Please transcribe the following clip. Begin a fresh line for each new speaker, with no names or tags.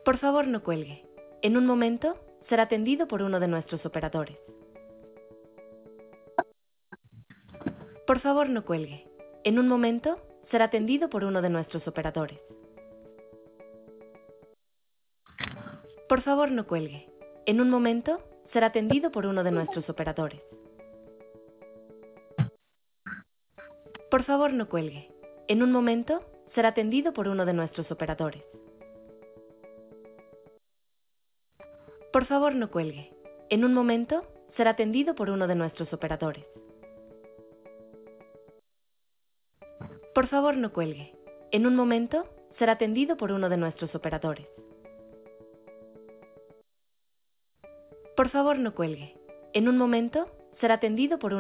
Por favor, no cuelgue. En un momento será atendido por uno de nuestros operadores. Por favor, no cuelgue. En un momento será atendido por uno de nuestros operadores. Por favor, no cuelgue. En un momento será atendido por uno de nuestros operadores. Por favor, no cuelgue. En un momento será atendido por uno de nuestros operadores. Por favor, no cuelgue. En un momento será atendido por uno de nuestros operadores. Por favor, no cuelgue. En un momento será atendido por uno de nuestros operadores. Por favor, no cuelgue. En un momento será atendido por uno